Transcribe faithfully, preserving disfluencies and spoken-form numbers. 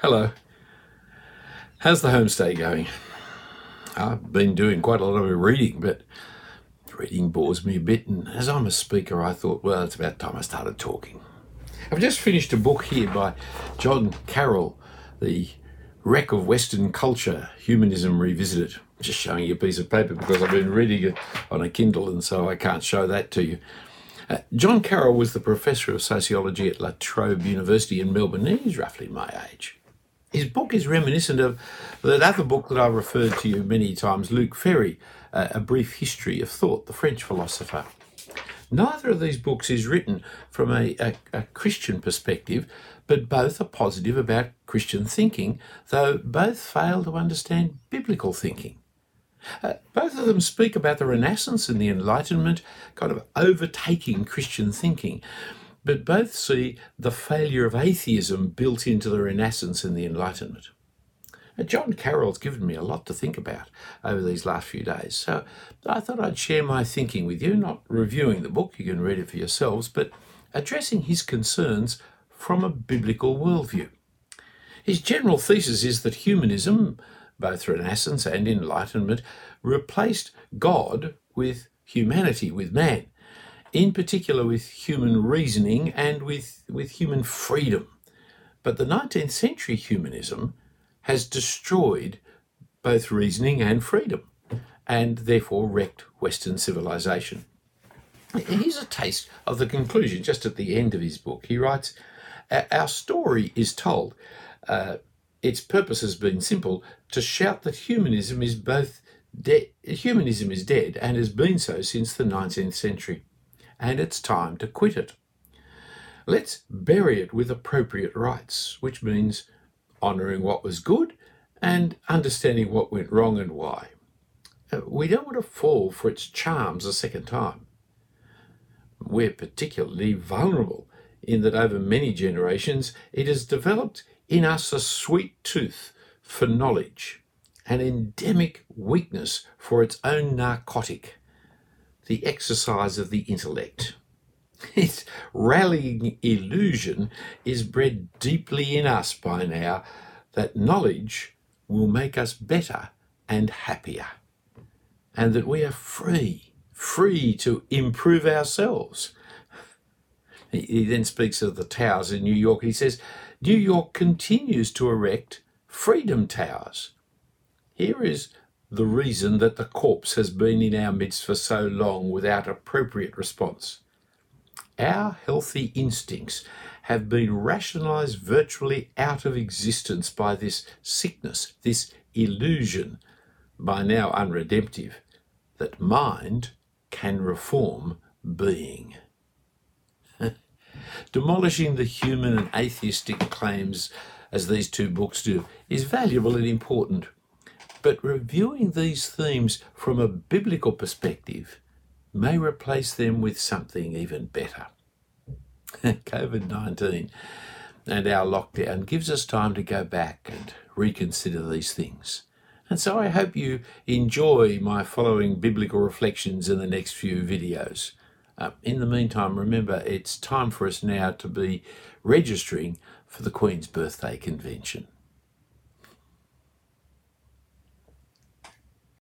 Hello. How's the homestay going? I've been doing quite a lot of reading, but reading bores me a bit, and as I'm a speaker, I thought, well, it's about time I started talking. I've just finished a book here by John Carroll, The Wreck of Western Culture, Humanism Revisited. I'm just showing you a piece of paper because I've been reading it on a Kindle, and so I can't show that to you. Uh, John Carroll was the professor of sociology at La Trobe University in Melbourne. He's roughly my age. His book is reminiscent of that other book that I've referred to you many times, Luc Ferry, uh, A Brief History of Thought, the French philosopher. Neither of these books is written from a, a, a Christian perspective, but both are positive about Christian thinking, though both fail to understand biblical thinking. Uh, both of them speak about the Renaissance and the Enlightenment kind of overtaking Christian thinking, but both see the failure of atheism built into the Renaissance and the Enlightenment. Uh, John Carroll's given me a lot to think about over these last few days, so I thought I'd share my thinking with you, not reviewing the book, you can read it for yourselves, but addressing his concerns from a biblical worldview. His general thesis is that humanism, both Renaissance and Enlightenment, replaced God with humanity, with man, in particular with human reasoning and with, with human freedom. But the nineteenth century humanism has destroyed both reasoning and freedom, and therefore wrecked Western civilization. Here's a taste of the conclusion just at the end of his book. He writes, "Our story is told. Uh, its purpose has been simple, to shout that humanism is both dead, humanism is dead and has been so since the nineteenth century. And it's time to quit it. Let's bury it with appropriate rites, which means honouring what was good and understanding what went wrong and why. We don't want to fall for its charms a second time. We're particularly vulnerable in that over many generations it has developed in us a sweet tooth for knowledge, an endemic weakness for its own narcotic, the exercise of the intellect. Its rallying illusion is bred deeply in us by now that knowledge will make us better and happier, and that we are free, free to improve ourselves." He then speaks of the towers in New York. He says, "New York continues to erect freedom towers. Here is the reason that the corpse has been in our midst for so long without appropriate response. Our healthy instincts have been rationalized virtually out of existence by this sickness, this illusion, by now unredemptive, that mind can reform being." Demolishing the human and atheistic claims, as these two books do, is valuable and important. But reviewing these themes from a biblical perspective may replace them with something even better. COVID nineteen and our lockdown gives us time to go back and reconsider these things. And so I hope you enjoy my following biblical reflections in the next few videos. Uh, in the meantime, remember, it's time for us now to be registering for the Queen's Birthday Convention.